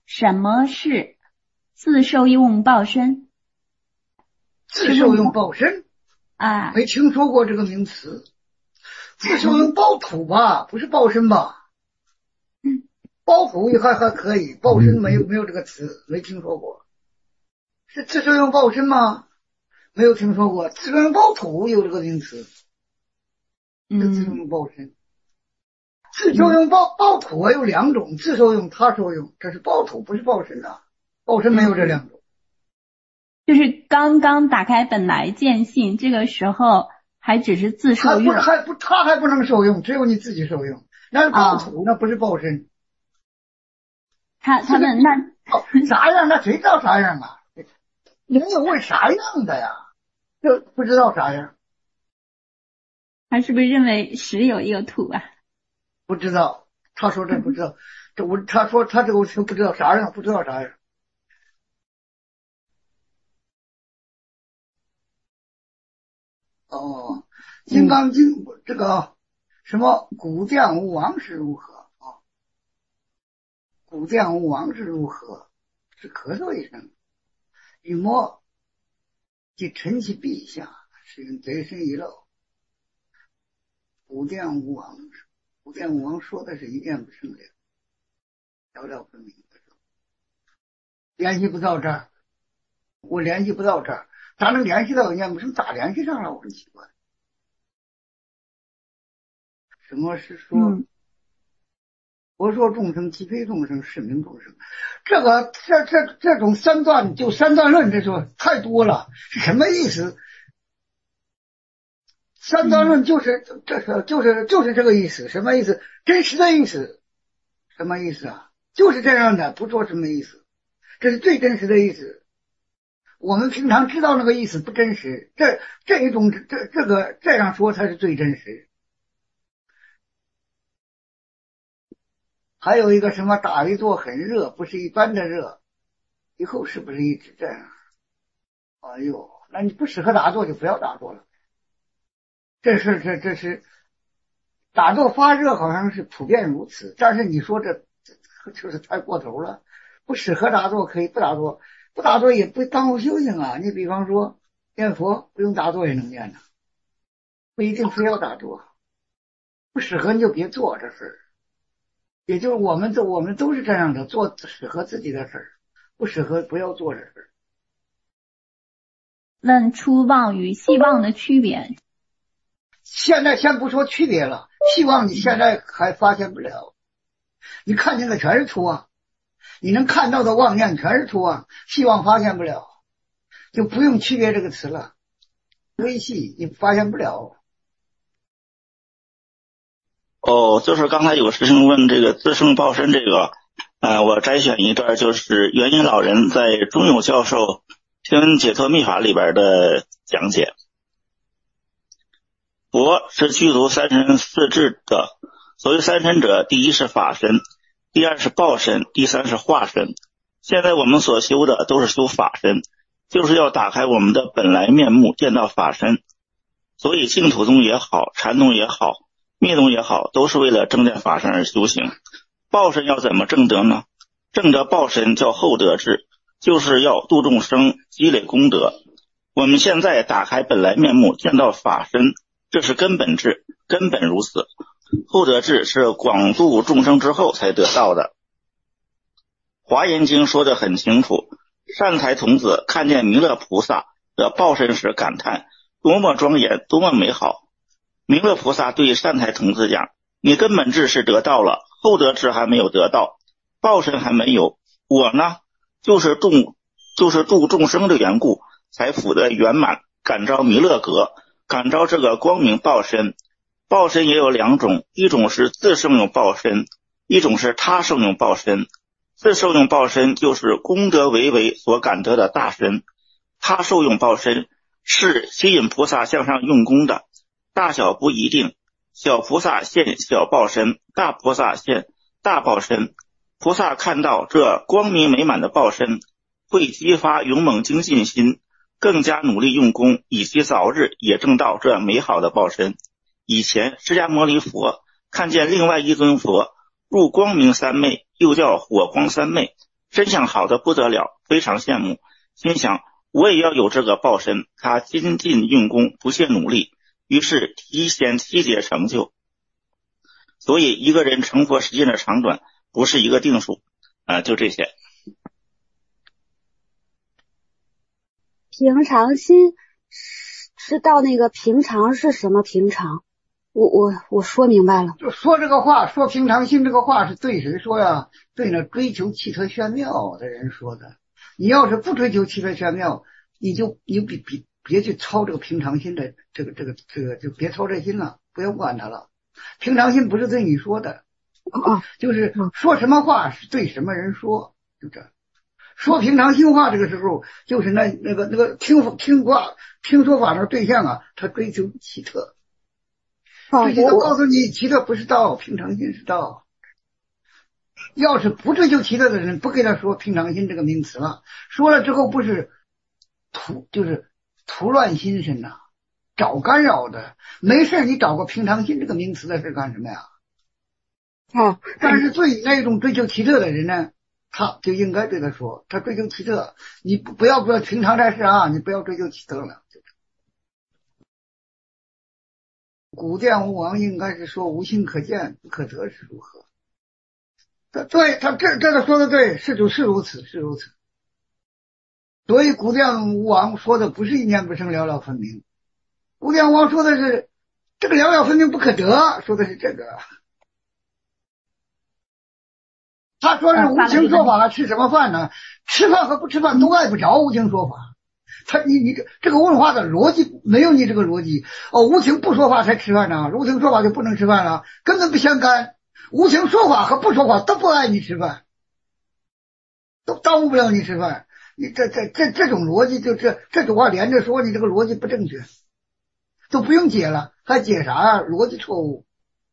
什么是自受用报身？ 自受用报身啊， 没听说过这个名词。自受用报土吧，不是报身吧？报土还可以，报身没有这个词，没听说过。是自受用报身吗？没有听说过。自受用报土有这个名词，是自受用报身。自受用报土有两种，自受用他受用，这是报土不是报身啊，报身没有这两种。 就是刚刚打开本来见性，这个时候还只是自受用， 他还不能受用，只有你自己受用。那是报土，那不是报身。 他们那啥样？那谁知道啥样啊？人有问啥样的呀？就不知道啥样。 他是不是认为实有一个土啊？ 不知道，他说这不知道，他说他这个是不知道啥样，不知道啥样。哦，《金刚经》这个什么古将吾王是如何啊？古将吾王是如何？是咳嗽一声，雨墨即沉其陛下，是用贼身一漏。古将吾王，古将吾王说的是一点不生两，条条分明的说，联系不到这儿，我联系不到这儿，咋能联系到人家？为什么咋联系上了？我很奇怪。什么是说？佛说众生即非众生，是名众生。这种三段就三段论，这说太多了，是什么意思？三段论就是这个意思，什么意思？真实的意思，什么意思啊？就是这样的，不说什么意思，这是最真实的意思。我们平常知道那个意思不真实，这一种这样说才是最真实。还有一个什么打一座很热，不是一般的热，以后是不是一直这样？哎呦，那你不适合打坐就不要打坐了。这是打坐发热好像是普遍如此，但是你说这就是太过头了。不适合打坐可以不打坐，不打坐也不耽误修行啊。你比方说念佛不用打坐也能念呢，不一定非要打坐。不适合你就别做这事儿。也就是我们都是这样的，做适合自己的事儿，不适合不要做这事儿。 问初妄与细妄的区别。 现在先不说区别了，细妄你现在还发现不了，你看见的全是初妄，你能看到的妄念全是初妄，细妄发现不了，就不用区别这个词了。微细你发现不了。 就是刚才有个师兄问这个自生报身这个，我摘选一段，就是元音老人在中勇教授天文解脱秘法里边的讲解。佛是具足三身四智的，所谓三身者，第一是法身，第二是报身，第三是化身。现在我们所修的都是修法身，就是要打开我们的本来面目，见到法身。所以净土宗也好，禅宗也好，密宗也好，都是为了证见法身而修行。报身要怎么证得呢？证得报身叫厚德智，就是要度众生，积累功德。我们现在打开本来面目，见到法身，这是根本智，根本如此。厚德智是广度众生之后才得到的。华严经说得很清楚，善财童子看见弥勒菩萨的报身时感叹，多么庄严，多么美好。弥勒菩萨对善财童子讲，你根本智是得到了，厚德智还没有得到，报身还没有。我呢，就是度众生的缘故，才福得圆满，感召弥勒格，感召这个光明报身。报身也有两种，一种是自受用报身，一种是他受用报身。自受用报身就是功德为所感得的大身，他受用报身是吸引菩萨向上用功的，大小不一定，小菩萨现小报身，大菩萨现大报身。菩萨看到这光明美满的报身，会激发勇猛精进心，更加努力用功，以及早日也证到这美好的报身。以前释迦牟尼佛看见另外一尊佛入光明三昧，又叫火光三昧， 身相好的不得了，非常羡慕，心想我也要有这个报身。他精进用功，不懈努力，于是提前期节成就。所以一个人成佛时间的长短不是一个定数就这些。 平常心是到那个平常是什么平常？我说明白了。 就说这个话，说平常心这个话是对谁说呀？对那追求奇特玄妙的人说的。你要是不追求奇特玄妙，你别去操这个平常心的这个就别操这心了，不要管它了。平常心不是对你说的，就是说什么话是对什么人说，就这。说平常心话这个时候，就是那个听说法的对象啊，他追求奇特。这就告诉你，奇特不是道，平常心是道。要是不追求奇特的人，不给他说平常心这个名词了，说了之后不是图乱心神呐，找干扰的。没事你找个平常心这个名词的事干什么呀？但是对那种追求奇特的人呢，他就应该对他说，他追求奇特，你不要平常这事啊，你不要追求奇特了。古殿无王应该是说无心可见不可得是如何？对，他这个说的对，是如此。所以古殿无王说的不是一念不生了了分明，古殿无王说的是这个了了分明不可得，说的是这个。他说是无情说法吃什么饭呢？吃饭和不吃饭都碍不着无情说法。你这个问话的逻辑没有你这个逻辑无情不说话才吃饭呢，无情说法就不能吃饭了，根本不相干。无情说法和不说话都不碍你吃饭，都耽误不了你吃饭。你这种逻辑就这种话连着说，你这个逻辑不正确，都不用解了，还解啥啊？逻辑错误。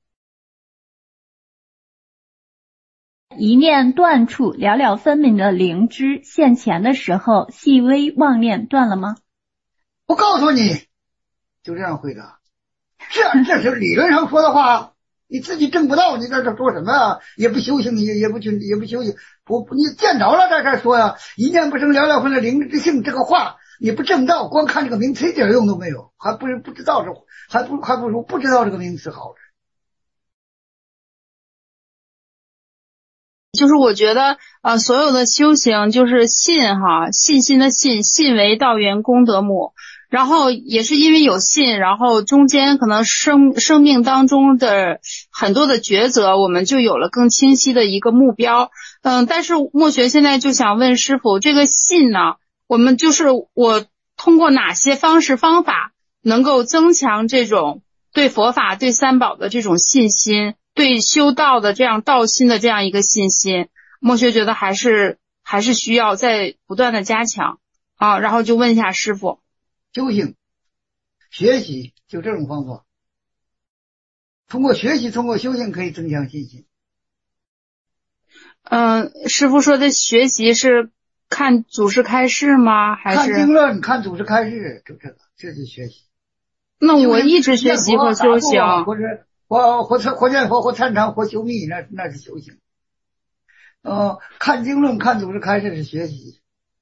一念断处了了分明的灵知现前的时候，细微妄念断了吗？ 我告诉你，就这样回答。这是理论上说的话，你自己证不到，你在这说什么啊？也不修行，也不修行，你见着了在这说呀。一念不生了了分的灵之性这个话，你不证到，光看这个名词一点用都没有，还不知道还不如不知道这个名词好。 就是我觉得所有的修行就是信信心的信，信为道源功德母。然后也是因为有信，然后中间可能生命当中的很多的抉择，我们就有了更清晰的一个目标。但是墨学现在就想问师父，这个信呢，我通过哪些方式方法能够增强这种对佛法对三宝的这种信心，对修道的这样道心的这样一个信心？墨学觉得还是需要再不断的加强然后就问一下师父。 修行学习就这种方法，通过学习通过修行可以增强信心。 师父说的学习是看祖师开示吗？还是看经论看祖师开示，就这是学习。 那我一直学习和修行， 或者或见佛或参禅或修密，那是修行。看经论看祖师开示是学习。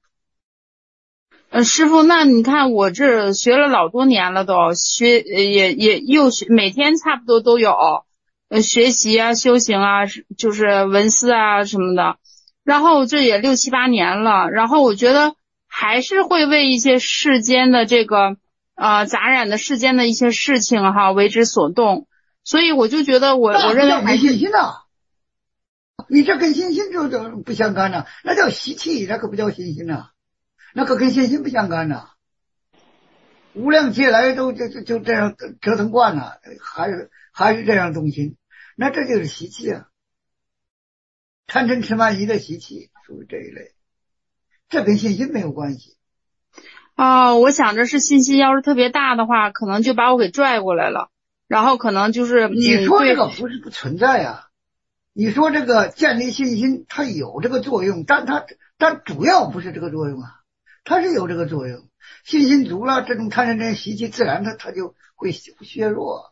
师父，那你看我这学了老多年了，都学也又学，每天差不多都有学习啊、修行啊，就是文思啊什么的。然后这也6、7、8年了，然后我觉得还是会为一些世间的这个杂染的世间的一些事情为之所动，所以我就觉得我认为还是信心呐。你这跟信心就不相干了，那叫习气，那可不叫信心呐。那可跟信心不相干呐，无量劫来都就这样折腾惯了，还是这样动心，那这就是习气啊，贪嗔痴慢疑的习气，属于这一类，这跟信心没有关系。 我想着是信心要是特别大的话，可能就把我给拽过来了，然后可能就是你说这个不是不存在啊，你说这个建立信心它有这个作用，但主要不是这个作用啊。它是有这个作用，信心足了，这种贪嗔痴习气自然它就会削弱，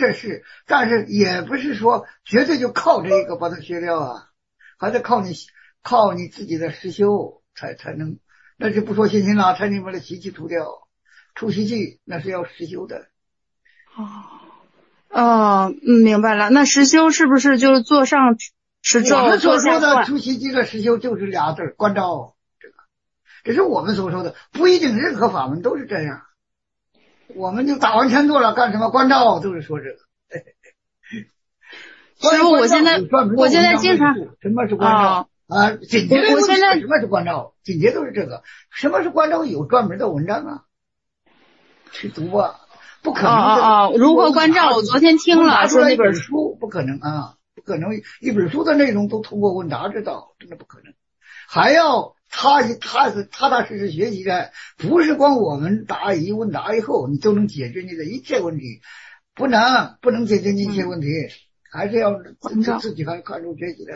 但是也不是说绝对就靠这个把它削掉啊，还得靠你靠你自己的实修才能，那就不说信心了，才能把这习气除掉。除习气那是要实修的。 明白了。那实修是不是就是做上持咒？ 我们所说的除习气的实修就是俩字，观照。这是我们所说的，不一定任何法门都是这样。我们就打完拳坐了干什么？观照都是说这个。 师傅，我现在经常什么是观照啊？紧接着我现在什么是观照？紧接着都是这个。什么是观照？有专门的文章啊，去读啊，不可能。 如何观照？我昨天听了说那本书不可能啊，不可能一本书的内容都通过问答知道，真的不可能。还要踏踏实实学习的，不是光我们问答以后你就能解决你的一切问题，不能解决你一切问题，还是要自己看重学习的。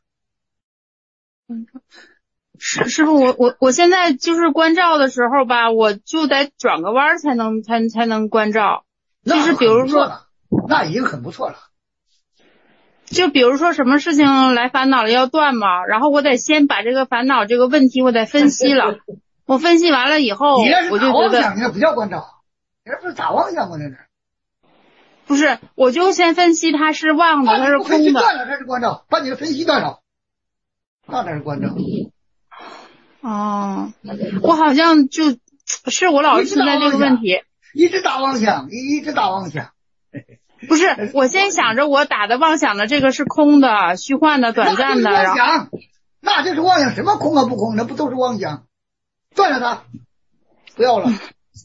师傅，我现在就是观照的时候吧，我就得转个弯才能观照，就是比如说， 那已经很不错了。 就比如说什么事情来烦恼了要断嘛，然后我得先把这个烦恼这个问题我得分析了，我分析完了以后，我就觉得那不叫观照，你这不是打妄想吗？这是不是？我就先分析它是妄的，它是空的。 分析断了，它是观照；把你的分析断了，那才是观照。 我好像就是我老是存在这个问题， 一直打妄想。 不是，我先想着我打的妄想的这个是空的、虚幻的、短暂的。 那就是妄想，什么空啊不空，那不都是妄想？断了它，不要了。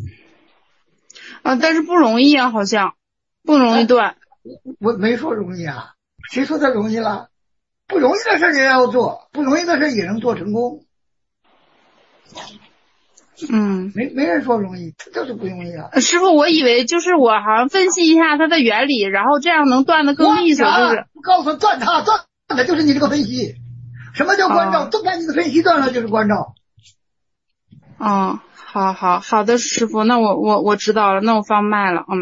但是不容易啊，好像不容易断。 我没说容易啊，谁说它容易了？不容易的事也要做，不容易的事也能做成功。没人说容易，就是不容易啊。 师傅，我以为就是我好像分析一下它的原理，然后这样能断得更利索，就是告诉断的就是你这个分析。什么叫观照？都把你的分析断了就是观照。 好的，师傅，那我知道了，那我放慢了。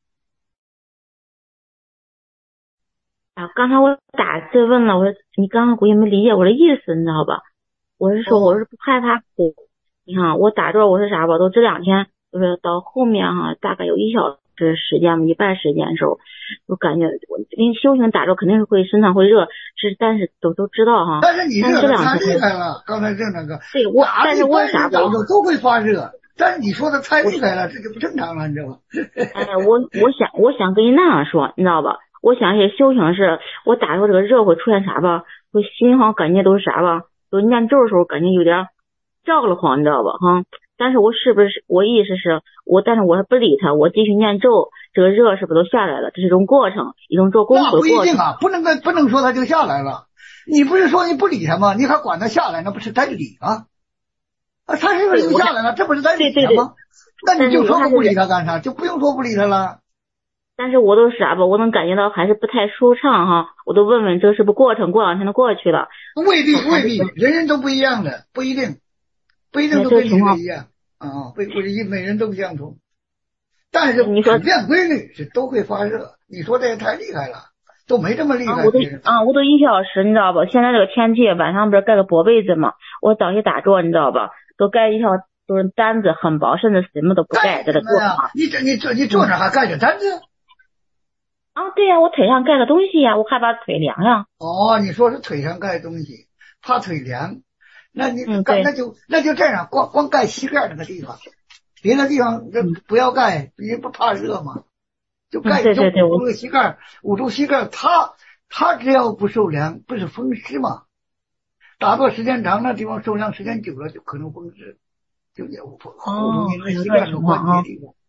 刚才我打字问了，我说你刚刚估计没理解我的意思，你知道吧？我是说我是不害怕苦。你看我打坐我是啥吧，都这两天就是到后面大概有1小时时间嘛，1半时间的时候，我感觉因为修行打坐肯定是会身上会热，但是都知道哈。 但是你热的太厉害了，刚才那个。 对，但是我啥吧， 都会发热，但是你说的太厉害了，这就不正常了，你知道吗？ 我想跟你那样说，你知道吧？我想些修行是，我打坐这个热会出现啥吧？我心好像感觉都是啥吧？就念咒的时候感觉有点照了慌，你知道吧？但是我是不是我意思是但是我还不理他，我继续念咒，这个热是不是都下来了？这是一种过程，一种做功课的过程。 那不一定啊，不能说他就下来了。你不是说你不理他吗？你还管他下来，那不是在理吗？他是不是就下来了？这不是在理他吗？那你就说不理他干啥？就不用说不理他了。 但是我都啥吧，我能感觉到还是不太舒畅哈，我都问这是不是过程，过2天就过去了。 未必，人人都不一样的，不一定都跟你一样每人都不相同。但是普遍规律是都会发热。你说这也太厉害了，都没这么厉害。 我都1小时，你知道吧？现在这个天气，晚上不是盖个薄被子嘛？我早起打坐，你知道吧？都盖一条就是单子很薄，甚至什么都不盖在这坐上。 你坐那还盖着单子？ 对呀，我腿上盖个东西呀，我害怕腿凉呀。 你说是腿上盖东西，怕腿凉，那你那就这样，光盖膝盖那个地方，别的地方不要盖，你不怕热吗？就盖住膝盖，捂住膝盖，它只要不受凉，不是风湿吗？打坐时间长，那地方受凉时间久了，就可能风湿，就也护住你那膝盖的关节地方。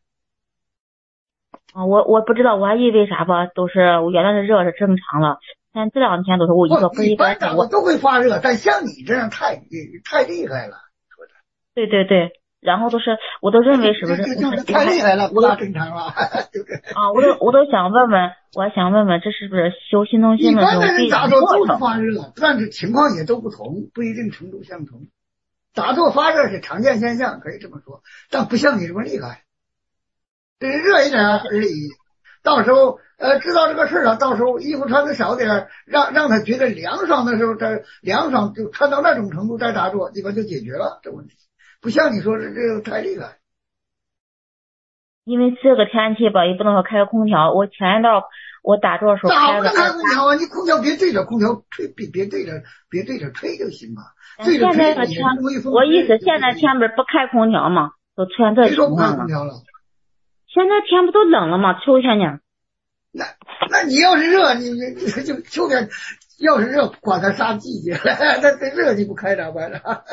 我不知道，我还以为啥吧，都是我原来的热是正常了，但这2天都是我一个不一般。 我都会发热，但像你这样太厉害了，说的。 对，然后我都认为是不是太厉害了，不大正常了，对不对？ 我都想问问，我还想问问，这是不是修心动心的这种必然过程？ 打坐都是发热，但是情况也都不同，不一定程度相同。打坐发热是常见现象，可以这么说，但不像你这么厉害。对，热一点而已， 到时候知道这个事了，到时候衣服穿的少点，让他觉得凉爽的时候，这凉爽就穿到那种程度再打坐，基本就解决了这问题。不像你说这个太厉害。 因为这个天气吧，也不能说开个空调。我前一段我打坐的时候咋不能开空调啊？你空调别对着空调吹，别对着吹就行嘛。对着吹也是容易风。 我意思现在天不是不开空调嘛，都出现这情况了。现在天不都冷了吗？秋天呢？ 那你要是热，你就秋天要是热，管它啥季节了，那热你不开咋办了？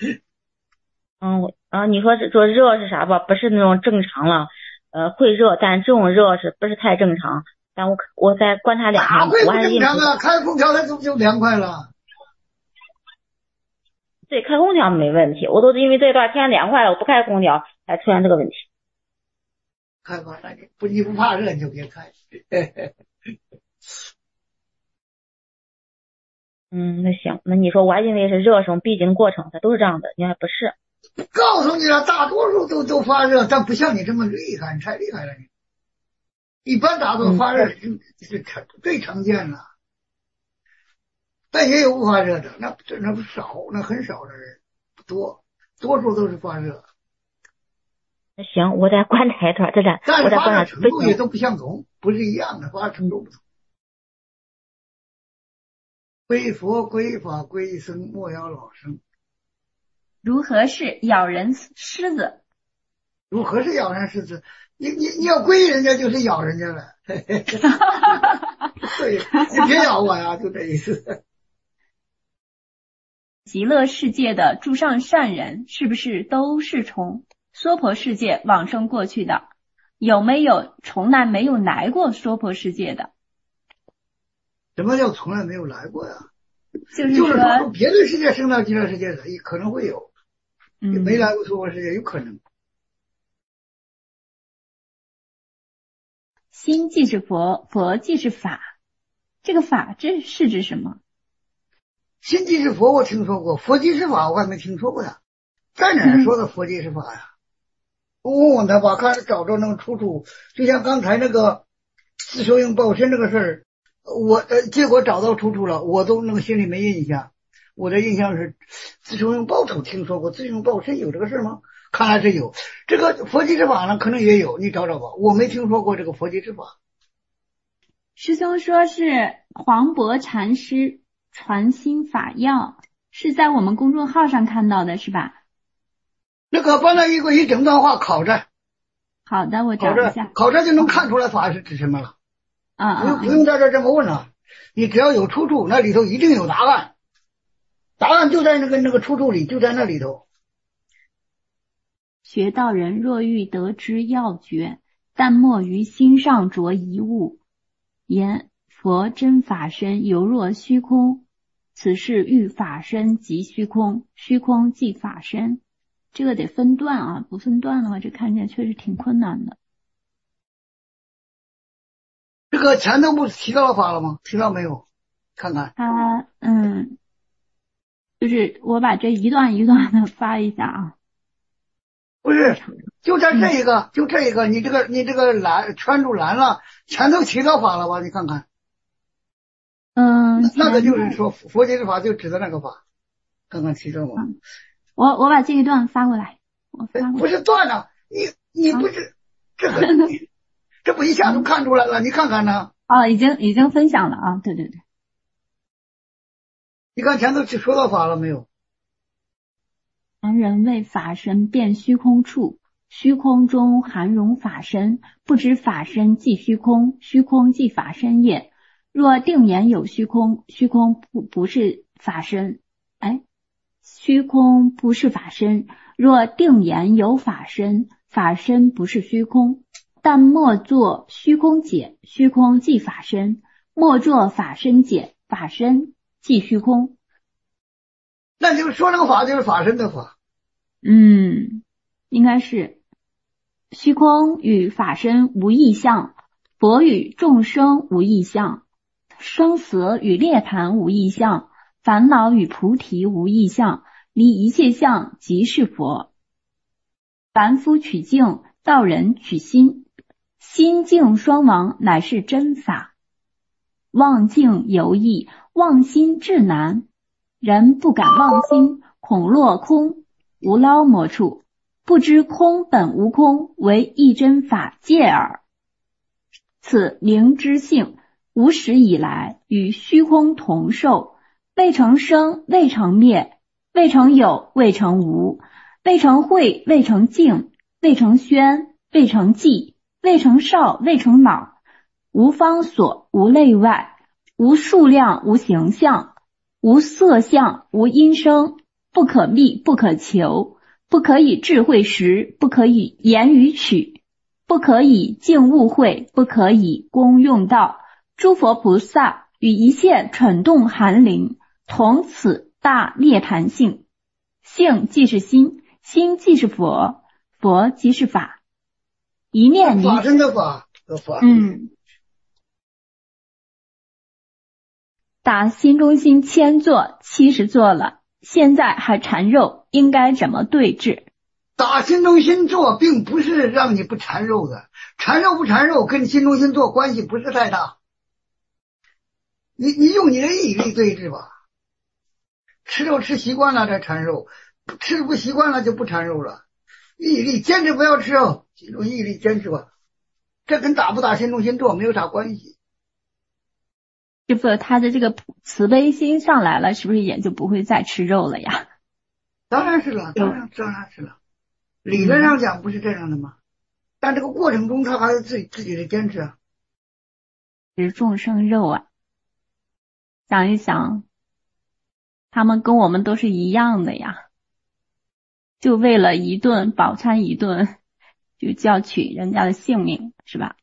你说热是啥吧？不是那种正常了，会热，但这种热是不是太正常？但我再观察2天，我还正常啊，开空调它就凉快了。 对，开空调没问题，我都因为这段天凉快了，我不开空调才出现这个问题。 开吧，那你不怕热你就别开。 那行，那你说我还以为是热什么必经过程，它都是这样的，原来不是。 告诉你了，大多数都发热，但不像你这么厉害，你太厉害了你。一般打坐发热是最常见了，但也有不发热的，那不少，那很少的人，不多，多数都是发热。 那行，我再观察一段， 但是发热程度也都不相同，不是一样的，发热程度不同。归佛归法归僧，莫要老生。 如何是咬人狮子？ 如何是咬人狮子？你要归人家就是咬人家了。对，你别咬我呀，就这意思。 极乐世界的诸上善人是不是都是从娑婆世界往生过去的？有没有从来没有来过娑婆世界的？ 什么叫从来没有来过呀？ 就是说别的世界升到极乐世界的，也可能会有，也没来过娑婆世界，有可能。 心即是佛，佛即是法，这个法这是指什么？ 心即是佛我听说过，佛即是法我还没听说过呀。在哪儿说的佛即是法呀？我问他吧，看找着能出处。就像刚才那个自受用报身这个事儿，我结果找到出处了，我都那个心里没印象。我的印象是自受用报土听说过，自受用报身有这个事吗？看来是有。这个佛即之法呢，可能也有，你找找吧。我没听说过这个佛即之法。 师兄说是黄渤禅师传心法要，是在我们公众号上看到的是吧？ 那个把那一整段话考着。 好的，我找一下。 考着就能看出来法是指什么了。不用在这么问了，你只要有出处，那里头一定有答案。答案就在那个出处里，就在那里头。 学道人若欲得之要诀，但莫于心上着一物。言佛真法身犹若虚空，此事欲法身即虚空，虚空即法身。这个得分段啊，不分段的话，这看起来确实挺困难的。 这个前头不是提到了法了吗？提到没有？看看。 就是我把这一段一段的发一下啊。 不是，就在这一个，就这一个，你这个蓝圈住蓝了，前头提到法了吧？你看看。那个就是说佛即之法就指的那个法，看看提到吗？ 我把这一段发过来， 不是段啊，你不是这不一下都看出来了？你看看呢？ 已经分享了啊，对。 你看前头说到法了没有？ 凡人为法身遍虚空处，虚空中含容法身，不知法身即虚空，虚空即法身也。若定言有虚空，虚空不是法身，虚空不是法身。若定言有法身，法身不是虚空。但莫作虚空解，虚空即法身；莫作法身解，法身即虚空。 那就是说这个法就是法身的法。 应该是虚空与法身无异相，佛与众生无异相，生死与涅槃无异相，烦恼与菩提无异相，离一切相即是佛。凡夫取境，道人取心。 心境双亡乃是真法。妄境犹易，妄心至难。人不敢妄心，恐落空，无捞摸处。不知空本无空，为一真法界耳。此灵之性，无始以来与虚空同受，未成生，未成灭，未成有，未成无，未成慧，未成净，未成宣，未成寂，未成少，未成老，无方所，无类外，无数量，无形象，无色相，无音声，不可觅，不可求，不可以智慧识，不可以言语取，不可以境悟会，不可以功用道。诸佛菩萨与一切蠢动寒灵同此大涅槃性。性即是心，心即是佛，佛即是法。一念离法身的法， 打心中心1000座70座了，现在还缠肉，应该怎么对治？ 打心中心做并不是让你不缠肉的，缠肉不缠肉跟心中心做关系不是太大。你用你的毅力对治吧。吃肉吃习惯了再缠肉，吃不习惯了就不缠肉了。毅力坚持不要吃肉，记住毅力坚持吧。这跟打不打心中心做没有啥关系。 师父，他的这个慈悲心上来了，是不是也就不会再吃肉了呀？ 当然是了，当然是了。理论上讲不是这样的吗？但这个过程中他还是自己的坚持啊。 是众生肉啊，想一想，他们跟我们都是一样的呀，就为了一顿饱餐一顿，就要取人家的性命，是吧？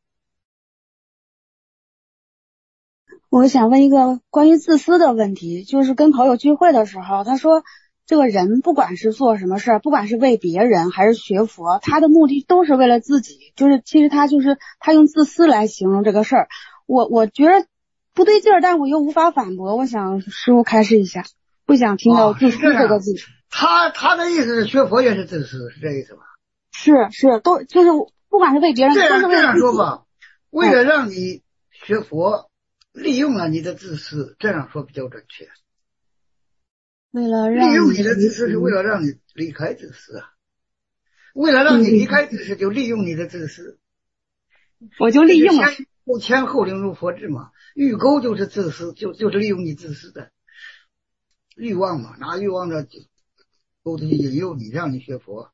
我想问一个关于自私的问题，就是跟朋友聚会的时候，他说这个人不管是做什么事儿，不管是为别人还是学佛，他的目的都是为了自己，其实他用自私来形容这个事儿。我觉得不对劲儿，但我又无法反驳，我想师父开示一下，不想听到自私这个字。 他的意思是学佛也是自私，是这意思吧？ 是，都就是不管是为别人，都是为这样自己。 说吧，为了让你学佛，利用了你的自私，这样说比较准确。 为了让利用你的自私是为了让你离开自私啊，为了让你离开自私就利用你的自私。 我就利用了。 前后领入佛智嘛，欲钩就是自私，就是利用你自私的欲望嘛，拿欲望的钩子引诱你，让你学佛。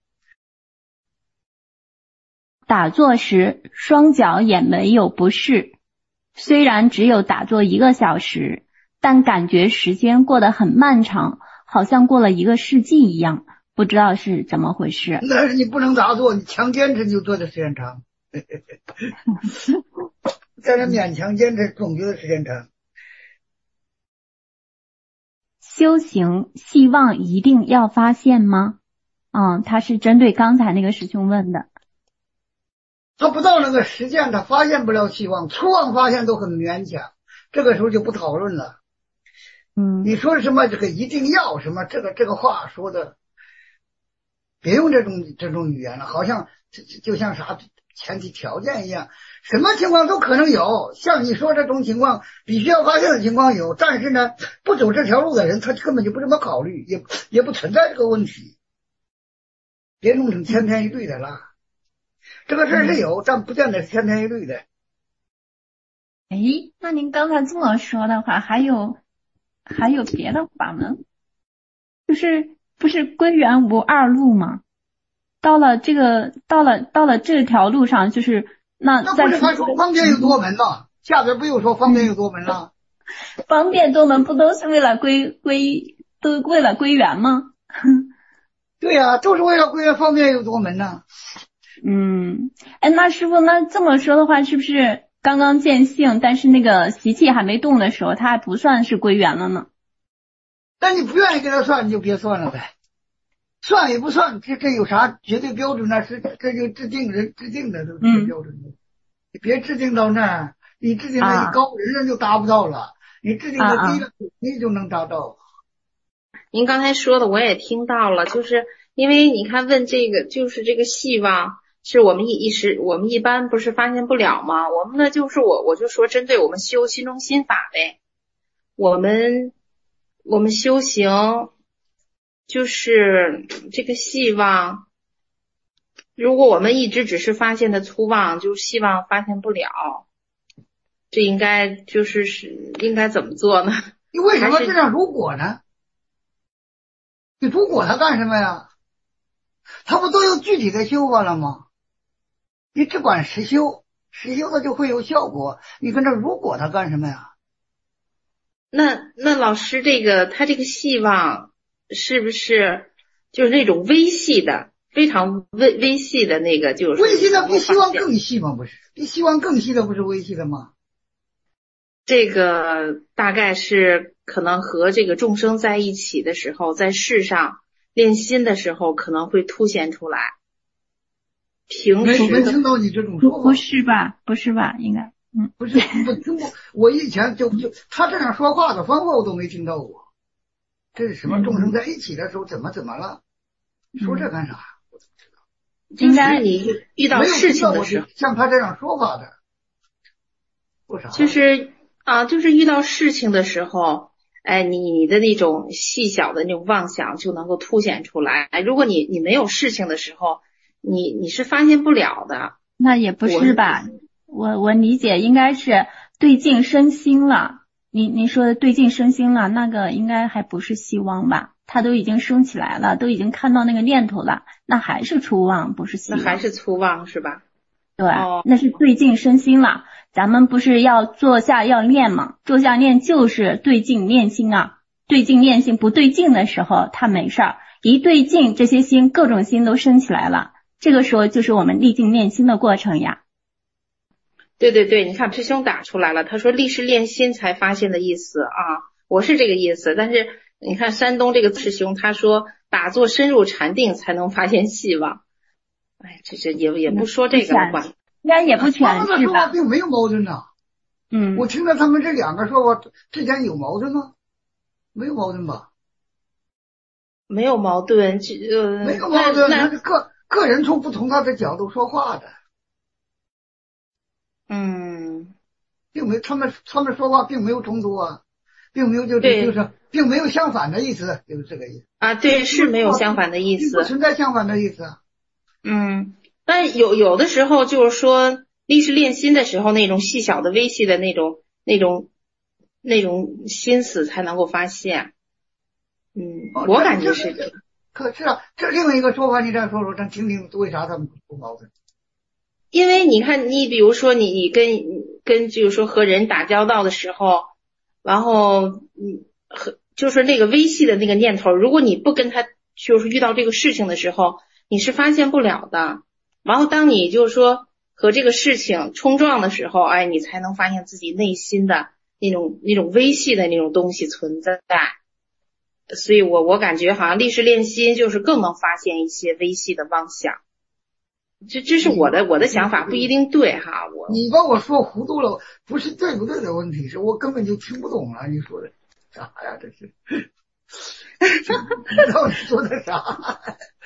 打坐时双脚也没有不适，虽然只有打坐1个小时，但感觉时间过得很漫长，好像过了1个世纪一样，不知道是怎么回事。 但是你不能打坐，你强坚持就做的时间长。但是勉强坚持总觉得时间长。 修行希望一定要发现吗？他是针对刚才那个师兄问的。 他不到那个实践，他发现不了希望，初望发现都很勉强，这个时候就不讨论了。你说什么这个一定要什么这个话说的，别用这种语言了，好像就像啥前提条件一样，什么情况都可能有。像你说这种情况，必须要发现的情况有，但是呢，不走这条路的人，他根本就不这么考虑，也不存在这个问题。别弄成千篇一律的啦。这个事儿是有，但不见得是千篇一律的。 那您刚才这么说的话，还有别的法门？就是不是归元无二路吗？到了这条路上，就是那不是还说方便有多门吗？下边不又说方便有多门了？ 方便多门不都是为了归元吗？ 对呀，都是为了归元，方便有多门呢。 那师父，那这么说的话，是不是刚刚见性，但是那个习气还没动的时候，它还不算是归元了呢？ 但你不愿意给他算，你就别算了呗。算也不算，这有啥绝对标准呢？这就制定的都是标准的。你别制定到那儿，你制定的一高，人家就达不到了；你制定的低了，你就能达到。 您刚才说的我也听到了，就是因为你看问这个就是这个希望， 是我们我们一般不是发现不了吗？我们呢就是我就说针对我们修心中心法呗，我们修行就是这个细妄，如果我们一直只是发现的粗妄，就细妄发现不了，这应该应该怎么做呢？ 你为什么这样如果呢？你如果它干什么呀？它不都有具体的修法了吗？你只管实修，实修它就会有效果。你跟这如果它干什么呀？ 那老师他这个细妄是不是就是那种微细的，非常微细的那个，就是微细的比希望更细吗？不是，比希望更细的不是微细的吗？ 这个大概是可能和这个众生在一起的时候，在世上练心的时候可能会凸显出来。平时没听到你这种说法。 不是吧？不是吧？应该不是，我听过。我以前就他这样说话的方法我都没听到过。这是什么？众生在一起的时候怎么了？说这干啥？ 应该你遇到事情的时候， 像他这样说法的，说啥？ 就是遇到事情的时候，哎，你的那种细小的那种妄想就能够凸显出来。如果你没有事情的时候，你是发现不了的。 那也不是吧？我理解应该是对境生心了。你说的对境生心了，那个应该还不是希望吧？他都已经升起来了，都已经看到那个念头了，那还是粗妄，不是希望。 那还是粗妄是吧？ 对，那是对境生心了。咱们不是要坐下要念吗？坐下念就是对境念心啊，对境念心，不对境的时候他没事儿，一对境这些心各种心都升起来了，这个时候就是我们历境念心的过程呀。 对对对，你看师兄打出来了，他说历是练心才发现的意思啊，我是这个意思。但是你看山东这个师兄他说打坐深入禅定才能发现细妄，哎，这也不说这个话， 应该也不全他们的说法并没有矛盾呐。我听着他们这两个说法之间有矛盾吗？没有矛盾吧？ 没有矛盾， 没有矛盾，那是个人从不同他的角度说话的。并没他们说话并没有冲突啊，并没有就是并没有相反的意思，就是这个意思啊。对，是没有相反的意思， 不存在相反的意思。 但有的时候就是说历是练心的时候，那种细小的微细的那种心思才能够发现。我感觉是这个。 可是啊，这另外一个说法，你再说说，咱听听为啥他们不矛盾？ 因为你看，你比如说你跟就是说和人打交道的时候，然后就是那个微细的那个念头，如果你不跟他就是遇到这个事情的时候，你是发现不了的。然后当你就是说和这个事情冲撞的时候，哎，你才能发现自己内心的那种微细的那种东西存在。所以我感觉好像历是练心就是更能发现一些微细的妄想。这是我的想法，不一定对哈。 你把我说糊涂了，不是对不对的问题，是我根本就听不懂了。你说的啥呀？这是，不知道你说的啥。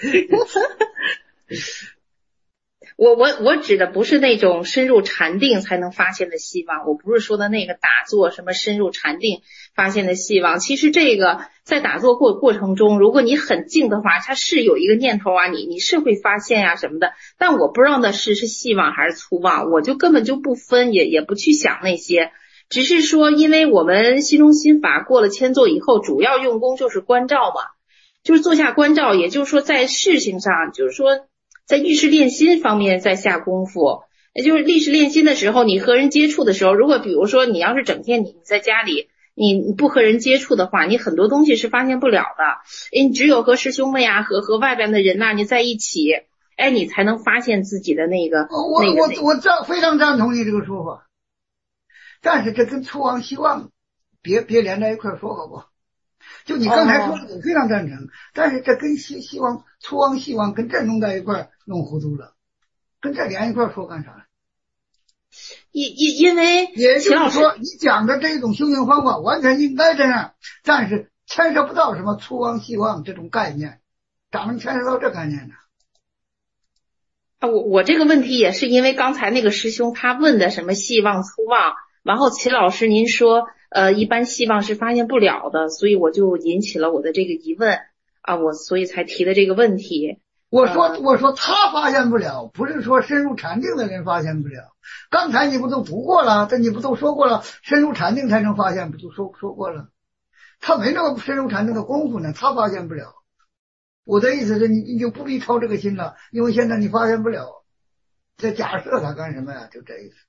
我指的不是那种深入禅定才能发现的希望，我不是说的那个打坐什么深入禅定发现的希望。其实这个在打坐过程中，如果你很静的话，它是有一个念头啊，你是会发现呀什么的。但我不知道那是细妄还是粗妄，我就根本就不分，也不去想那些。只是说，因为我们心中心法过了千座以后，主要用功就是观照嘛，就是坐下观照，也就是说在事情上，就是说在遇事练心方面在下功夫。也就是历事练心的时候，你和人接触的时候，如果比如说你要是整天你在家里你不和人接触的话，你很多东西是发现不了的。你只有和师兄们呀和外边的人呐，你在一起，哎，你才能发现自己的那个。 我非常赞同你这个说法，但是这跟粗妄细妄别连在一块说好不好？就你刚才说的我非常赞成，但是这跟粗妄细妄跟这弄在一块弄糊涂了，跟这连一块说干啥？ 因为也就是说，你讲的这种修行方法完全应该这样，但是牵涉不到什么粗妄细妄这种概念，咋能牵涉到这概念呢？ 我这个问题也是因为刚才那个师兄他问的什么细旺粗旺，然后齐老师您说一般细旺是发现不了的，所以我就引起了我的这个疑问啊，我所以才提的这个问题。 我说他发现不了，不是说深入禅定的人发现不了。刚才你不都读过了？这你不都说过了？深入禅定才能发现，不都说过了？他没那么深入禅定的功夫呢，他发现不了。我的意思是你就不必操这个心了，因为现在你发现不了。这假设他干什么呀？就这意思。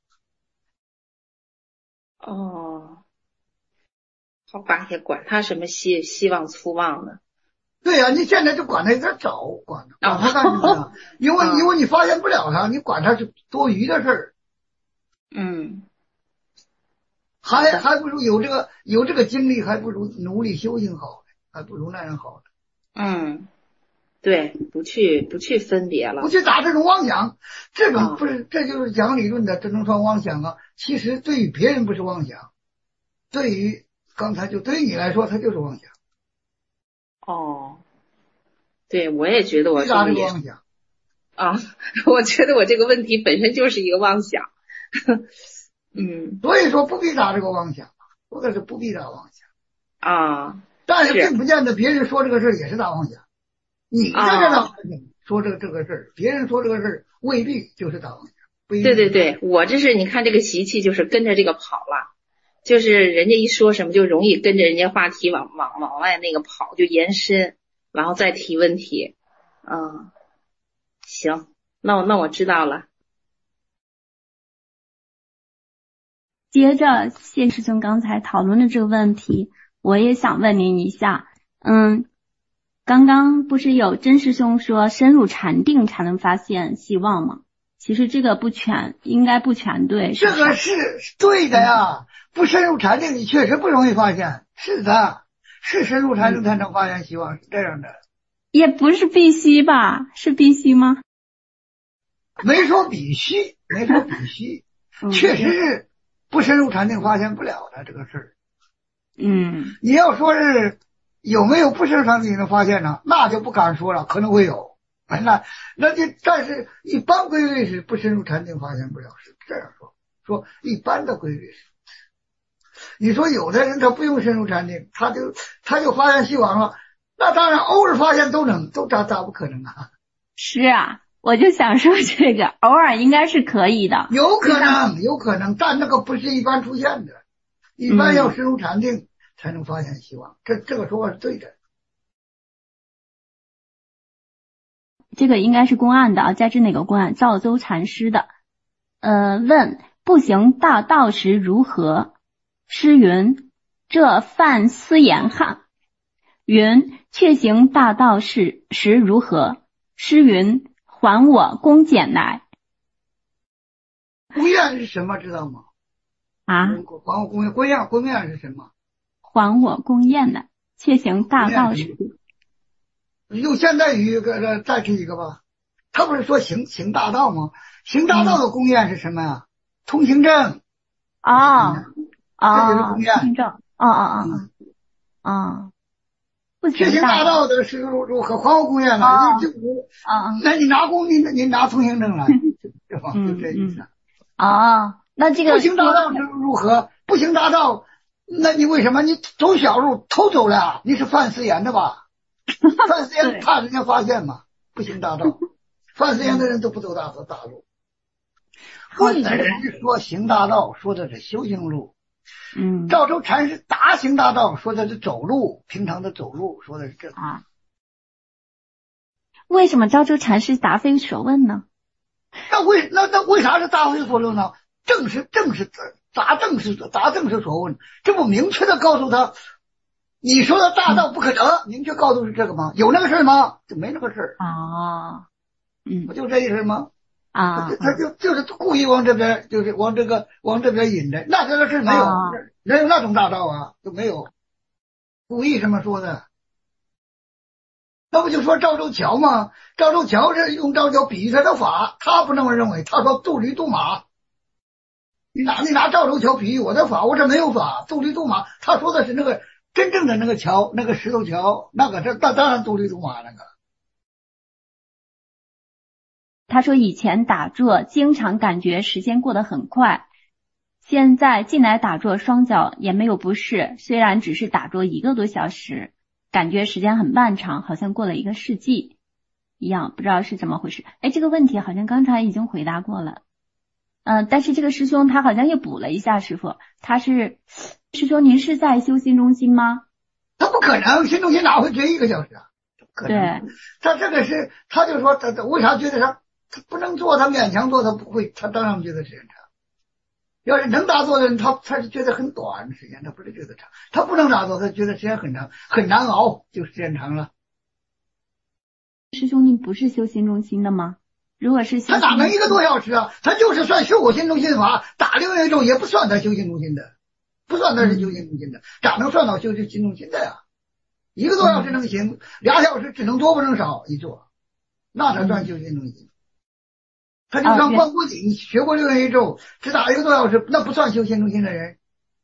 哦，好吧，也管他什么细旺粗旺的。 对呀，你现在就管他有点早，管他干什么呀？因为你发现不了他，你管他是多余的事儿。还不如有这个精力，还不如努力修行好，还不如那样好。 对，不去分别了， 不去打这种妄想，这种不是，这就是讲理论的，这能算妄想啊？其实对于别人不是妄想，对于刚才就对于你来说，它就是妄想。 对，我也觉得我这个妄想我觉得我这个问题本身就是一个妄想。 所以说不必打这个妄想，说的是不必打妄想但是并不见得别人说这个事儿也是打妄想。你在这打说这个事儿，别人说这个事儿未必就是打妄想。 对，我这是你看这个习气就是跟着这个跑了，就是人家一说什么就容易跟着人家话题往外那个跑，就延伸，然后再提问题。行，那我知道了。 接着谢师兄刚才讨论的这个问题，我也想问您一下。刚刚不是有真师兄说深入禅定才能发现希望吗？其实这个应该不全对。 这个是对的呀，不深入禅定你确实不容易发现。是的，是深入禅定才能发现希望，是这样的。 也不是必须吧？是必须吗？ 没说必须，确实是不深入禅定发现不了的这个事儿。你要说是有没有不深入禅定能发现呢？那就不敢说了，可能会有。但是一般规律是不深入禅定发现不了，是这样说一般的规律是。你说有的人他不用深入禅定，他就发现希望了，那当然偶尔发现咋不可能啊？ 是啊，我就想说这个偶尔应该是可以的。 有可能，但那个不是一般出现的，一般要深入禅定才能发现希望，这个说法是对的。 这个应该是公案的啊，在这哪个公案？赵州禅师的。问不行大道时如何？诗云：这犯私言汉。云：却行大道时如何？诗云：还我恭俭来。 公宴是什么知道吗？还我公宴是什么？ 还我恭宴来，却行大道时。 用现代语再提一个吧。他不是说行大道吗？行大道的公宴是什么呀？通行证。这就是公宴。 通行证。不行大道的是如何还我公宴来？那你拿通行证来，就这意思。 那这个不行大道是如何？不行大道，那你为什么你走小路偷走了？你是犯私言的吧？犯私言怕人家发现嘛？不行大道，犯私言的人都不走大路。问的人是说行大道，说的是修行路。赵州禅师达行大道，说的是走路，平常的走路，说的是这个。 为什么赵州禅师答非所问呢？ 那为啥是答非所问呢？正是答正是所问，这不明确的告诉他，你说的大道不可得，明确告诉是这个吗？有那个事吗？就没那个事。不就这意思吗？他就是故意往这边，就是往这边引的。那这个事没有，哪有那种大道啊？都没有，故意这么说的。那不就说赵州桥吗？赵州桥是用赵州比喻他的法，他不那么认为。他说渡驴渡马，你拿赵州桥比喻我的法，我这没有法，渡驴渡马。他说的是那个真正的那个桥，那个石头桥，那当然渡驴渡马那个。 他说以前打坐经常感觉时间过得很快，现在进来打坐双脚也没有不适，虽然只是打坐1个多小时，感觉时间很漫长，好像过了1个世纪一样，不知道是怎么回事。哎，这个问题好像刚才已经回答过了。但是这个师兄他好像又补了一下，师傅，师兄您是在修心中心吗？ 他不可能，心中心哪会觉1个小时啊？可能。 对， 他这个是，他就说他为啥觉得他不能做，他勉强做，他不会，他当然觉得时间长。要是能打坐的人，他是觉得很短的时间，他不是觉得长。他不能打坐，他觉得时间很长，很难熬，就时间长了。 师兄您不是修心中心的吗？如果是修， 他哪能1个多小时啊？他就是算修过心中心法，打6月咒也不算他修心中心的，不算他是修心中心的，咋能算到修心中心的呀？1个多小时能行，2小时只能多不能少一做，那才算修心中心。他就算观过景，学过6月咒，只打1个多小时，那不算修心中心的人。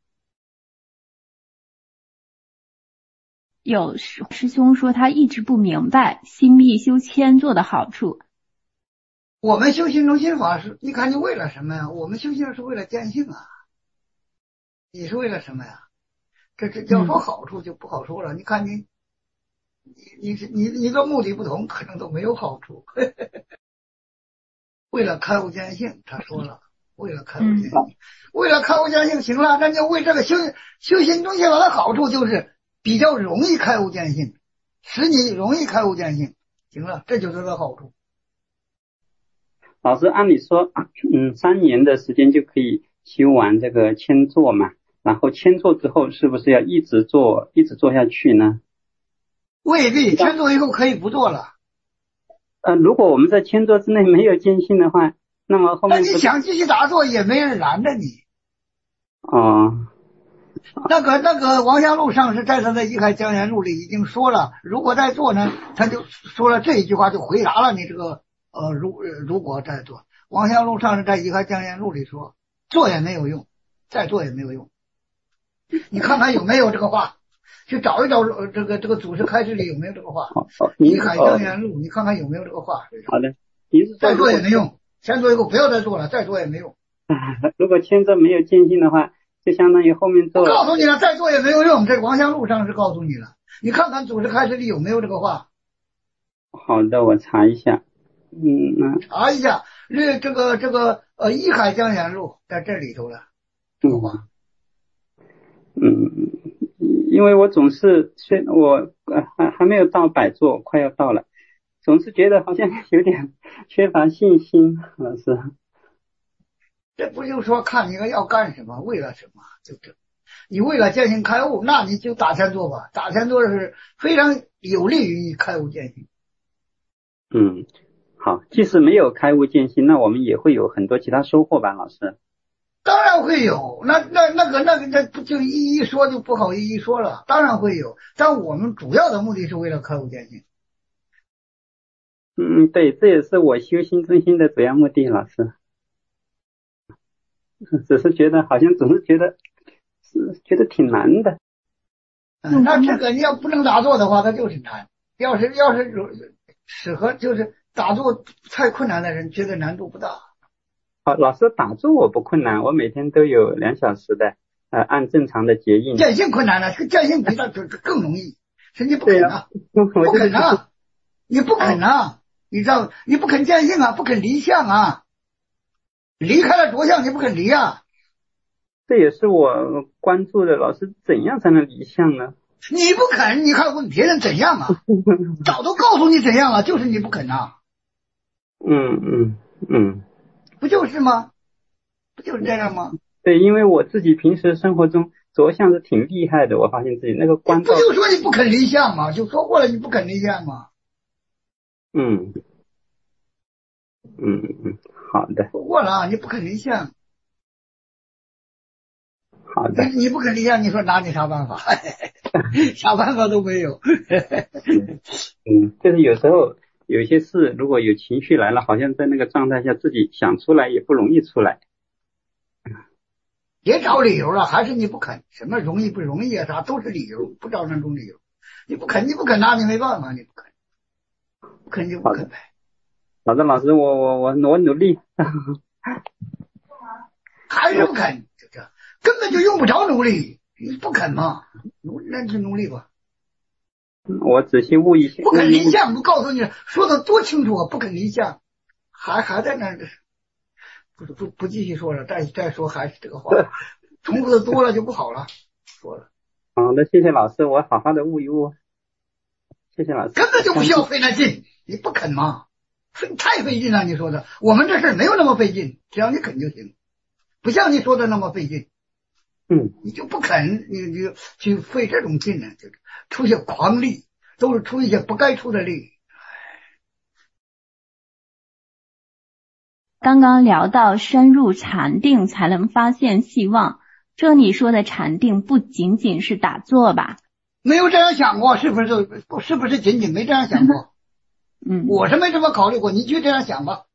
有师兄说他一直不明白心密修谦坐的好处。 我们修心中心法是，你看你为了什么呀？我们修行是为了见性啊，你是为了什么呀？这要说好处就不好说了。你看你的目的不同，可能都没有好处。为了开悟见性，他说了，为了开悟见性，为了开悟见性，行了，那就为这个修心中心法的好处就是比较容易开悟见性，使你容易开悟见性，行了，这就是个好处。 老师，按理说，3年的时间就可以修完这个谦坐嘛，然后谦坐之后是不是要一直做下去呢？ 未必，谦坐以后可以不做了。 如果我们在谦坐之内没有见性的话，那么后面那你想继续打坐也没人拦着你。 哦， 那个王香路上师在他的《一海江言录》里已经说了，如果再做呢，他就说了这一句话，就回答了你这个如果再做。王香路上师在《一海江言录》里说，做也没有用，再做也没有用。你看看有没有这个话，去找一找这个祖师开示里有没有这个话。一海江言录，你看看有没有这个话。 好的， 再做也没用，先做以后不要再做了，再做也没用。 如果谦坐没有见性的话，就相当于后面做。 我告诉你了，再做也没有用，这王香路上是告诉你了。你看看祖师开示里有没有这个话。 好的，我查一下。 查一下，这个一海江言录在这里头了。这个话。 因为我总是我还没有到百座，快要到了，总是觉得好像有点缺乏信心，老师。 这不就说看你要干什么，为了什么，就这。你为了见性开悟，那你就打禅坐吧，打禅坐是非常有利于你开悟见性。 好，即使没有开悟见性，那我们也会有很多其他收获吧，老师。 当然会有，那不就一说就不好一说了，当然会有，但我们主要的目的是为了开悟见性。 对，这也是我修心中心的主要目的，老师。只是觉得好像总是觉得挺难的。 那这个你要不能打坐的话，它就是难。要是适合就是打坐太困难的人，觉得难度不大。 老师，打坐我不困难，我每天都有2小时的按正常的结印。 见性困难了，这个见性比它更容易，是你不肯啊，不肯啊，你不肯啊，你知道你不肯见性啊，不肯离相啊，离开了着相你不肯离啊。 这也是我关注的，老师怎样才能离相呢？ 你不肯，你还问别人怎样啊？早都告诉你怎样了，就是你不肯啊。不就是吗？不就是这样吗？ 对，因为我自己平时生活中着相是挺厉害的，我发现自己那个关照。 不就说你不肯离相吗？就说过了，你不肯离相吗？ 好的。 说过了啊，你不肯离相。 好的。 你不肯离相，你说拿你啥办法？啥办法都没有。 就是有时候有些事如果有情绪来了，好像在那个状态下自己想出来也不容易出来。 别找理由了，还是你不肯，什么容易不容易啊，啥都是理由，不找那种理由。你不肯拿你没办法，你不肯就不肯呗。 老师，我努力。 还是不肯，这根本就用不着努力，你不肯嘛，那就努力吧。 我仔细悟一下。 不肯离相，我告诉你说的多清楚啊！不肯离相，还在那不继续说了，再说还是这个话，重复的多了就不好了。说了。 好的，谢谢老师，我好好的悟一悟。谢谢老师。 根本就不需要费那劲，你不肯嘛？太费劲了，你说的。我们这事没有那么费劲，只要你肯就行，不像你说的那么费劲。你就不肯，你就去费这种劲呢，就出些狂力，都是出一些不该出的力。 刚刚聊到深入禅定才能发现希望，这里说的禅定不仅仅是打坐吧？ 没有这样想过，是不是仅仅没这样想过？我是没这么考虑过，你就这样想吧。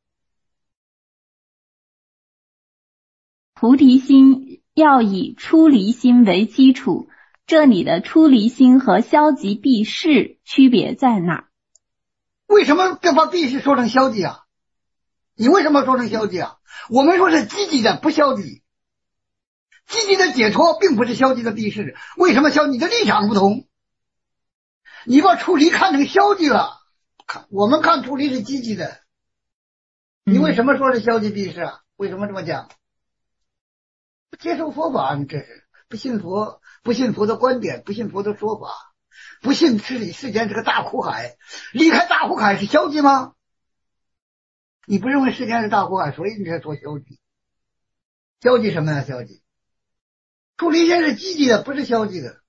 菩提心要以出离心为基础，这里的出离心和消极避世区别在哪？ 为什么把避世说成消极啊？你为什么说成消极啊？我们说是积极的，不消极。积极的解脱并不是消极的避世，为什么消极？你的立场不同。你把出离看成消极了，我们看出离是积极的。你为什么说是消极避世啊？为什么这么讲？不接受佛法，你这是不信佛，不信佛的观点，不信佛的说法，不信世间是个大苦海，离开大苦海是消极吗？你不认为世间是大苦海，所以你才说消极。消极什么呀？消极出离心是积极的，不是消极的。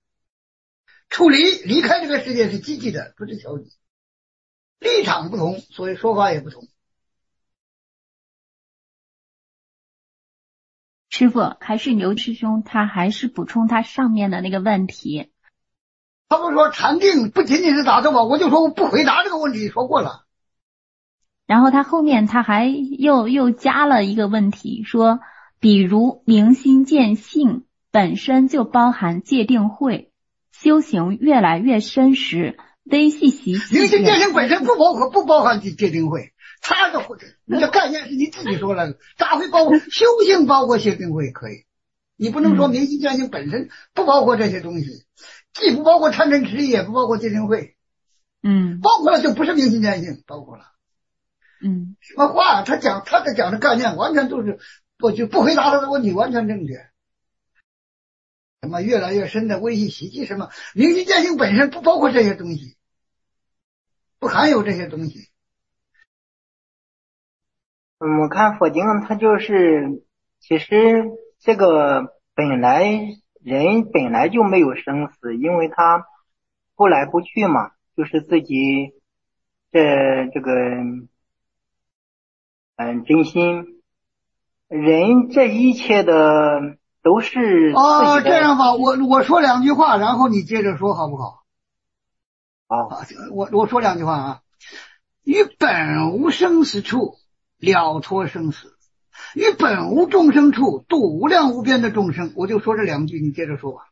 离开这个世界是积极的，不是消极。立场不同，所以说法也不同。 师父，还是刘师兄他还是补充他上面的那个问题。 他不说禅定不仅仅是打坐吗？我就说我不回答这个问题，说过了。 然后他后面他还又加了一个问题，说比如明心见性本身就包含戒定慧，修行越来越深时，微细习性。 明心见性本身不包含戒定慧，他的你的概念是你自己说了，咋会包括修行包括戒定慧？可以，你不能说明心见性本身不包括这些东西，既不包括贪嗔痴，也不包括戒定慧。包括了就不是明心见性，包括了。什么话？他讲的概念完全都是，我就不回答他的问题，完全正确。什么越来越深的微细习气，什么明心见性本身不包括这些东西，不含有这些东西。 我看佛经它就是，其实这个人本来就没有生死，因为他不来不去嘛，就是自己这个真心，人这一切的都是自己的。 这样吧，我说两句话，然后你接着说好不好？ 好， 我说两句话啊。于本无生死处了脱生死，于本无众生处度无量无边的众生。我就说这两句，你接着说吧。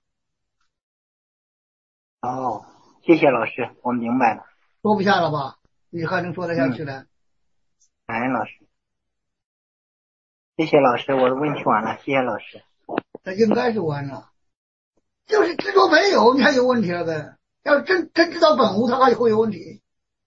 谢谢老师，我明白了。 说不下了吧？你还能说得下去呢？ 感恩老师。谢谢老师，我的问题完了，谢谢老师。 那应该是完了，就是执着没有，你还有问题了呗？要真知道本无，他还会有问题。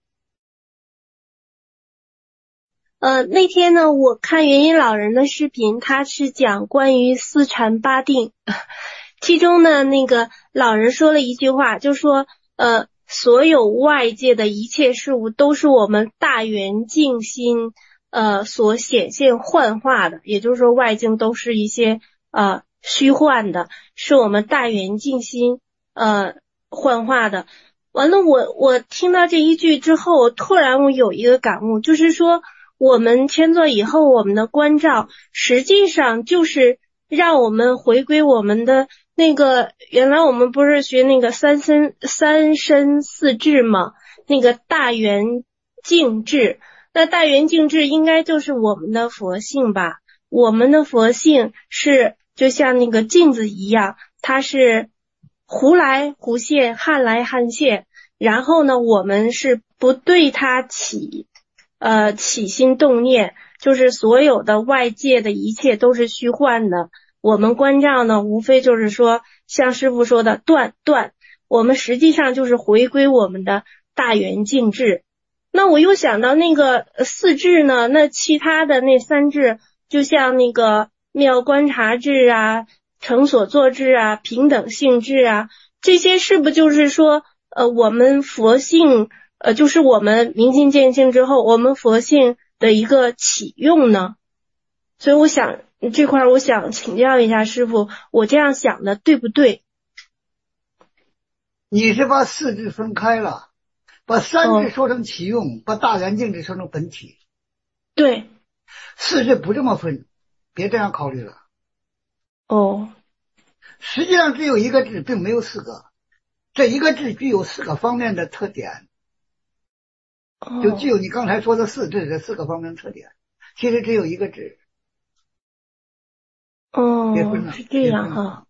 那天呢，我看元音老人的视频，他是讲关于四禅八定，其中呢，那个老人说了一句话，就说所有外界的一切事物都是我们大圆镜心所显现幻化的，也就是说外境都是一些虚幻的，是我们大圆镜心幻化的。完了，我听到这一句之后，突然我有一个感悟，就是说我们迁坐以后，我们的关照实际上就是让我们回归我们的那个，原来我们不是学那个三身四智吗？那个大圆净智，那大圆净智应该就是我们的佛性吧？我们的佛性是就像那个镜子一样，它是忽来忽现，汉来汉现，然后呢，我们是不对它起起心动念，就是所有的外界的一切都是虚幻的。我们关照呢，无非就是说像师父说的断，我们实际上就是回归我们的大圆净智。那我又想到那个四智呢，那其他的那三智，就像那个妙观察智啊、成所作智啊、平等性智啊，这些是不就是说我们佛性就是我们明心见性之后，我们佛性的一个启用呢？所以我想这块我想请教一下师父，我这样想的对不对？ 你是把四智分开了，把三智说成启用，把大圆净智说成本体。 对， 四智不这么分，别这样考虑了。实际上只有一个智，并没有四个。这一个智具有四个方面的特点，就具有你刚才说的四智这四个方面的特点。其实只有一个智。别分了， 是这样哈。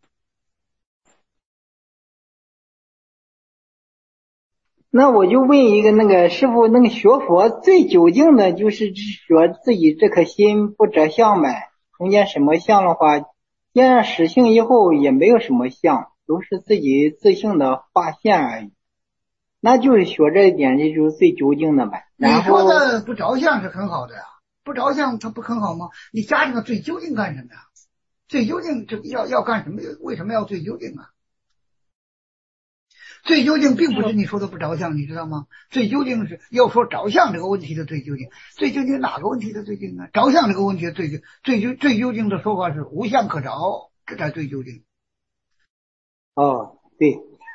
那我就问一个那个师父，那个学佛最究竟的就是说自己这颗心不着相呗，碰见什么相的话，见上实性以后也没有什么相，都是自己自性的化现而已。那就是学这一点，这就是最究竟的呗。 你说的不着相是很好的呀，不着相它不很好吗？你加这个最究竟干什么呀？最究竟这要干什么？为什么要最究竟啊？最究竟并不是你说的不着相，你知道吗？最究竟是要说着相这个问题的最究竟。最究竟哪个问题的最究竟呢？着相这个问题的最究竟的说法是无相可着，这才最究竟。 对。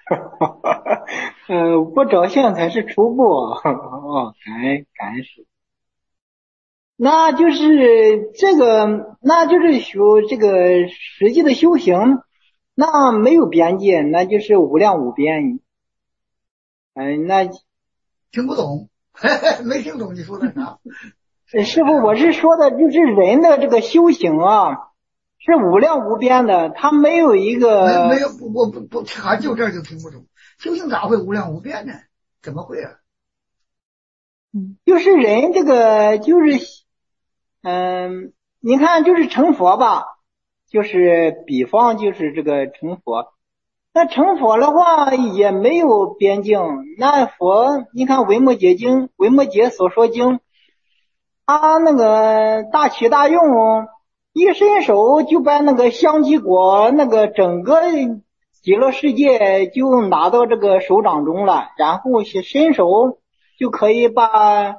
不着相才是初步。感恩师。那就是这个，那就是修这个实际的修行，那没有边界，那就是无量无边。那听不懂，没听懂你说的啥？ 师父，我是说的就是人的这个修行啊，是无量无边的，它没有一个没有，我不还就这儿就听不懂，修行咋会无量无边呢？怎么会啊？ 就是人这个就是你看就是成佛吧，就是比方就是这个成佛，那成佛的话也没有边境。那佛你看维摩诘经，维摩诘所说经，他那个大起大用，一伸手就把那个香积果那个整个极乐世界就拿到这个手掌中了，然后伸手就可以把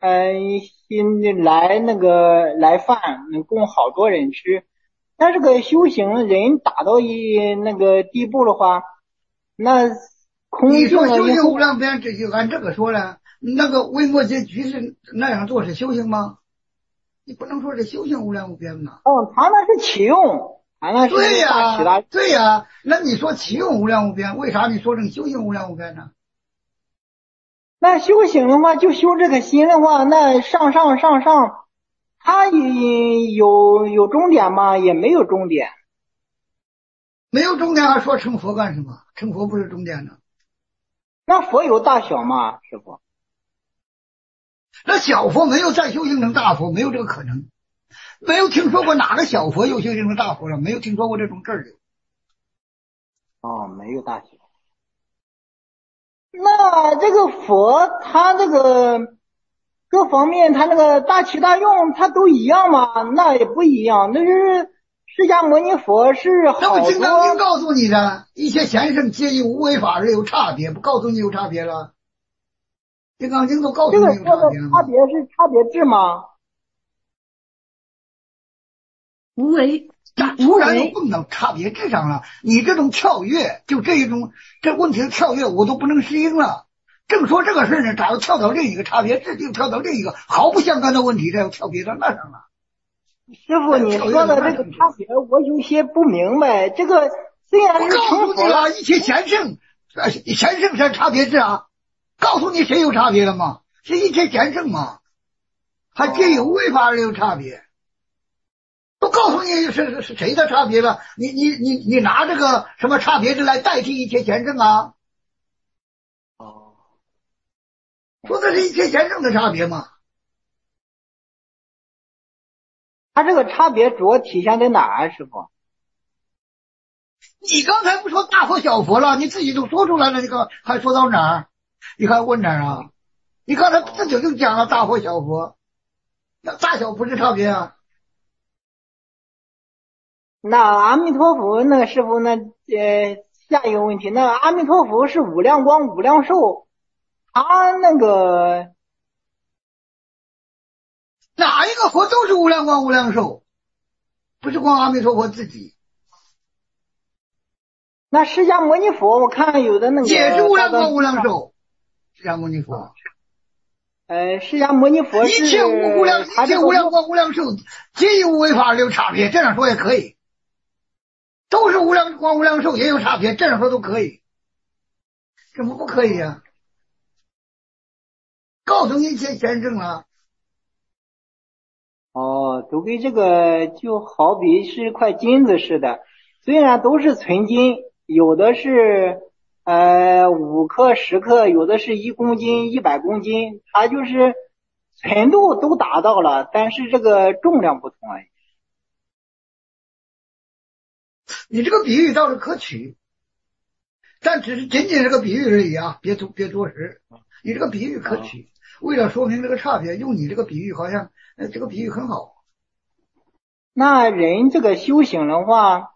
来饭能供好多人吃。但这个修行人达到那个地步的话，那空你说性修行无量边，这就按这个说了。那个维摩诘居士那样做是修行吗？你不能说是修行无量无边嘛。 他那是启用，他那是大起大。 对呀，那你说启用无量无边，为啥你说成修行无量无边呢？ 那修行的话，就修这个心的话，那上，它有终点吗？也没有终点。 没有终点还说成佛干什么？成佛不是终点呢？ 那佛有大小吗？师父？ 那小佛没有再修行成大佛，没有这个可能。没有听说过哪个小佛又修行成大佛了，没有听说过这种事儿的。 没有大小。那这个佛他这个各方面他那个大起大用他都一样吗？那也不一样。那是释迦牟尼佛是好多。 那我金刚经告诉你的，一切贤圣皆以无为法而有差别，不告诉你有差别了？金刚经都告诉你有差别了吗？ 这个差别是差别智吗？ 无为。 突然又蹦到差别智上了，你这种跳跃，就这问题的跳跃，我都不能适应了。正说这个事呢，咋又跳到另一个差别智，又跳到另一个毫不相干的问题，这又跳别到那上了。 师父，你说的这个差别，我有些不明白。这个虽然是告诉你了，一切贤圣是差别智啊，告诉你谁有差别了吗？是一切贤圣嘛，还皆有为法而有差别。都告诉你是谁的差别了？你拿这个什么差别智来代替一切贤圣啊？说的是一切贤圣的差别嘛？ 它这个差别主要体现在哪儿啊，师傅？ 你刚才不说大佛小佛了，你自己都说出来了，你看还说到哪儿？你还问哪儿啊？你刚才自己就讲了大佛小佛，那大小不是差别啊？ 那阿弥陀佛，那个师傅，那下一个问题，那阿弥陀佛是无量光无量寿，他那个哪一个佛都是无量光无量寿，不是光阿弥陀佛自己。 那释迦牟尼佛，我看有的那个也是无量光无量寿，释迦牟尼佛。 释迦牟尼佛是一切无量光无量寿，皆有为法有差别，这样说也可以。都是无量光无量寿，也有差别，这样说都可以。怎么不可以啊？告诉你一切贤圣了。 哦，都跟这个就好比是块金子似的，虽然都是纯金，有的是5克10克，有的是1公斤100公斤，它就是纯度都达到了，但是这个重量不同而已。 你这个比喻倒是可取，但只是仅仅是个比喻而已啊，别着实。你这个比喻可取，为了说明这个差别，用你这个比喻好像这个比喻很好。 那人这个修行的话，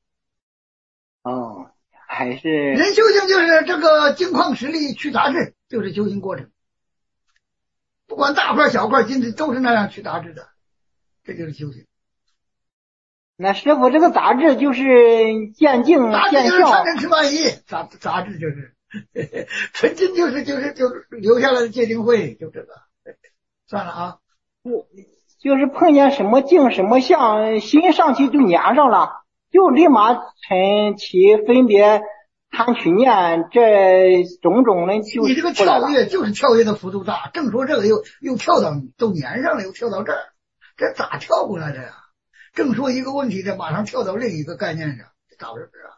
还是人修行就是这个金矿石力去杂质，就是修行过程。不管大块小块金子都是那样去杂质的，这就是修行。 那师傅，这个杂质就是见境见相， 杂质就是万一，杂质就是纯金就留下来的戒定慧，就这个。算了啊， 就是碰见什么境什么相，心上去就粘上了，就立马成起分别贪取念，这种种的就你这个跳跃就是跳跃的幅度大，正说这个又跳到都粘上了，又跳到这儿，这咋跳过来的呀？正说一个问题，这马上跳到另一个概念上，咋回事啊？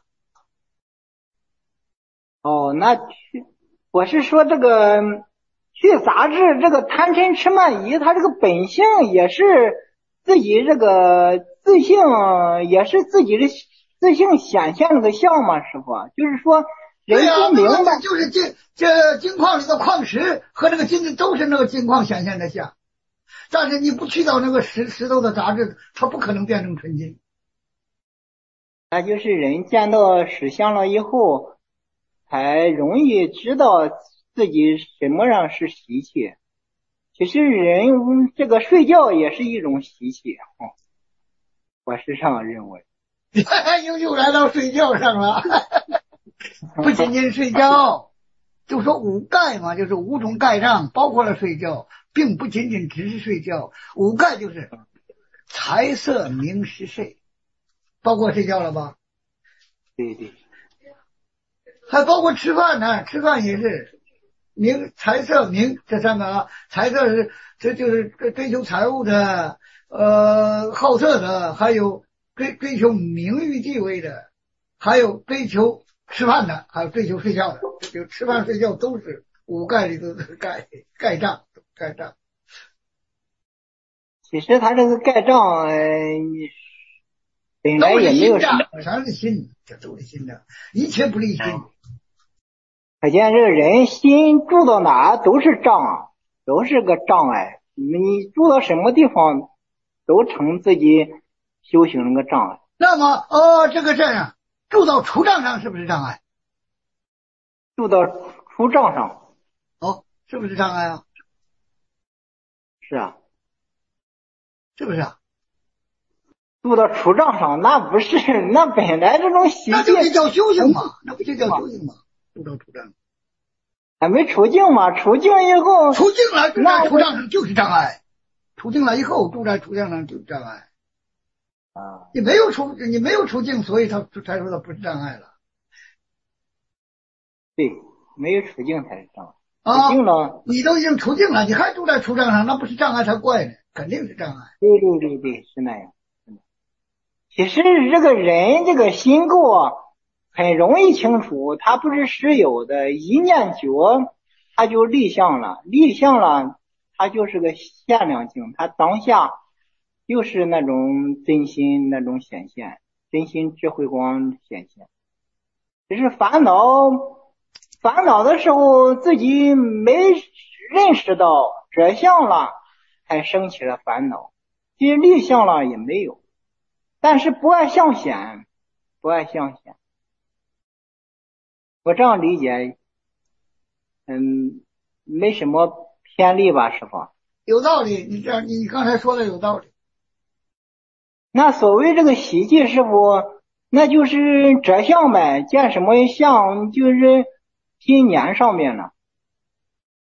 那我是说这个去杂质，这个贪嗔痴慢疑，它这个本性也是自己这个自性，也是自己的自性显现了个相嘛，师傅，就是说人心明白， 就是这金矿里的矿石和这个金子都是那个金矿显现的相。但是你不去到那个石头的杂质，它不可能变成纯金。 那就是人见到实相了以后，才容易知道自己什么样是习气。其实人这个睡觉也是一种习气，我是这样认为。 又来到睡觉上了，不仅仅睡觉，就说五盖嘛，就是5种盖障，包括了睡觉。并不仅仅只是睡觉，5盖就是财色名食睡，包括睡觉了吧？ 对， 还包括吃饭呢，吃饭也是名财色名这3个啊，财色这就是追求财物的，好色的，还有追求名誉地位的，还有追求吃饭的，还有追求睡觉的，就吃饭睡觉都是5盖里头的盖障。 其实他这个盖障，本来也没有什么， 全是心，这都是心的，一切不离心。 可见这个人心住到哪都是障，都是个障碍。你住到什么地方，都成自己修行那个障碍。 那么，这样，住到除障上是不是障碍？ 住到除障上。 是不是障碍啊？ 是啊， 是不是啊？ 住到除障上，那不是，那本来这种习气， 那就叫修行嘛，那不就叫修行嘛？住到除障， 还没除净嘛？除净以后， 除净了住在除障上就是障碍，除净了以后住在除障上就是障碍啊。你没有除净，所以他才说他不是障碍了。 对，没有除净才是障碍。 你都已经除净了，你还住在除障上，那不是障碍才怪呢，肯定是障碍。 对，是那样。其实这个人这个心垢很容易清楚，它不是实有的，一念久，它就立相了，它就是个限量境，它当下就是那种真心那种显现，真心智慧光显现。只是烦恼的时候自己没认识到这相了，才生起了烦恼。其实立相了也没有，但是不爱相显，不爱相显。我这样理解，没什么偏离吧，师傅？ 有道理，你刚才说的有道理。 那所谓这个喜忌，师傅，那就是这相呗，见什么相就是心念上面了。